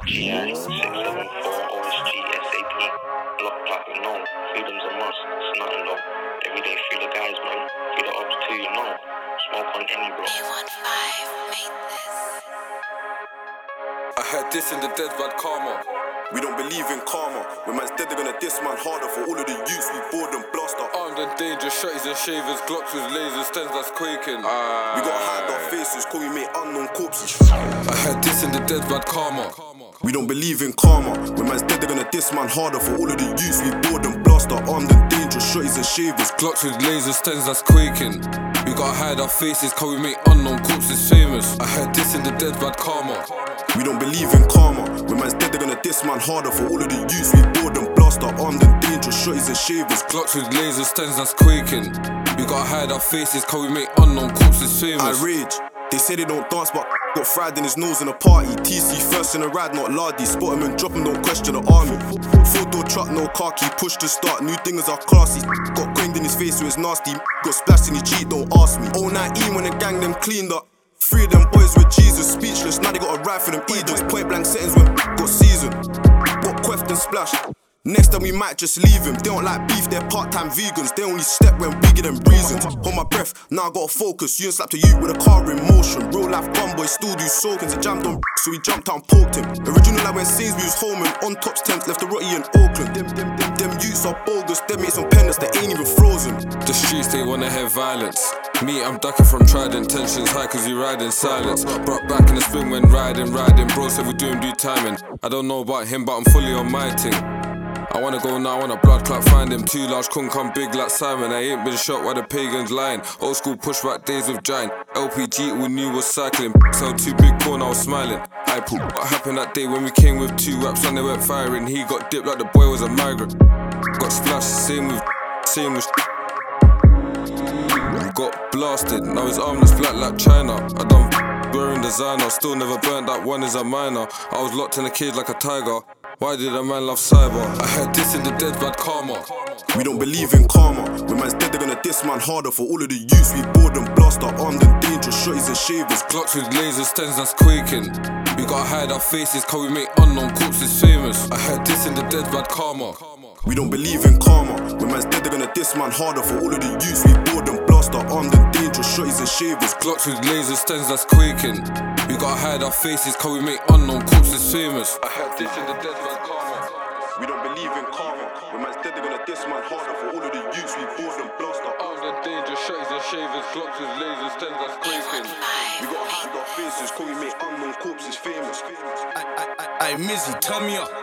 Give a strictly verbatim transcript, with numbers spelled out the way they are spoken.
G I six seven four O S G S A P. Block platinum, no. Freedom's a must. It's nothing though. Every day free the guys, man. Free the ops too, you know. Smoke on any bro. A one five made this. I heard this in the dead bad karma. We don't believe in karma. When man's dead, they're gonna diss man harder. For all of the youths, we board and blast up. Armed and dangerous, shotties and shavers, glocks with lasers, stems that's quaking. Uh, we gotta hide our faces, cause we make unknown corpses. I heard this in the dead bad karma. We don't believe in karma. When man's dead, they're gonna diss man harder. For all of the youths, we board and blast up. Armed and dangerous, shotties and shavers, glocks with lasers, stems that's quaking. We gotta hide our faces, cause we make unknown corpses famous. I heard this in the dead bad karma. We don't believe in karma. When man's dead, they're gonna diss man harder. For all of the youths, we board and blast up. Armed and dangerous, shotties and shavers, glocks with lasers, stems that's quaking. We gotta hide our faces, cause we make unknown corpses famous. I rage. They say they don't dance, but got fried in his nose in a party. T C first in a ride, not lardy. Spot him and drop him, don't question the army. Four-door truck, no car key, push to start. New thingers are classy. Got coined in his face, so it's nasty. Got splashed in his cheek, don't ask me. oh nineteen when the gang them cleaned up. Three of them boys with Jesus, speechless. Now they got a ride for them Edens. Point blank settings when got seasoned. Got queft and splashed. Next time we might just leave him. They don't like beef, they're part-time vegans. They only step when we give them reasons. Hold my breath, now I gotta focus. You ain't slapped a youth with a car in motion. Real life gun boy still do soakings. It jammed on so he jumped out and poked him. Original like when Sainsbury was home and on tops temps left the rotty in Oakland. Them, them, them, them youths are bogus, them mates on pendants, they ain't even frozen. The streets, they wanna hear violence. Me, I'm ducking from trident, tensions high cause we ride in silence. Brought back in the spring when riding, riding. Bro said we do him, do timing. I don't know about him, but I'm fully on my thing. I wanna go now, I want a blood clot, find him. Too large, couldn't come big like Simon. I ain't been shot while the pagans lying. Old school pushback days with giant. L P G, we knew was cycling. Sell too big corn, I was smiling. I put what happened that day when we came with two raps and they went firing. He got dipped like the boy was a migrant. Got splashed, same with, same with. Got blasted, now his armless flat like China. I done wearing designer, still never burnt that one is a minor. I was locked in a cage like a tiger. Why did a man love cyber? I heard this in the dead bad karma. We don't believe in karma. When man's dead, they're gonna diss man harder. For all of the youths, we board and blast up. Armed and dangerous, shotties and shavers, glocks with lasers, stems that's quaking. We gotta hide our faces, cause we make unknown corpses famous. I heard this in the dead bad karma. We don't believe in karma. When man's dead, they're gonna diss man harder. For all of the youths, we board and blast up. Armed and dangerous, shotties and shavers, glocks with lasers, stems that's quaking. We gotta hide our faces, cause we make unknown corpses famous. I heard this in the dead bad karma. We don't believe in karma. When man's dead, they're gonna diss man harder. For all of the youths, we board and blast up. Armed and dangerous, shotties and shavers, glocks with lasers, stems that's quaking. We gotta hide our faces, cause we make unknown corpses famous. I, I, I, I, Mizzy, turn me up.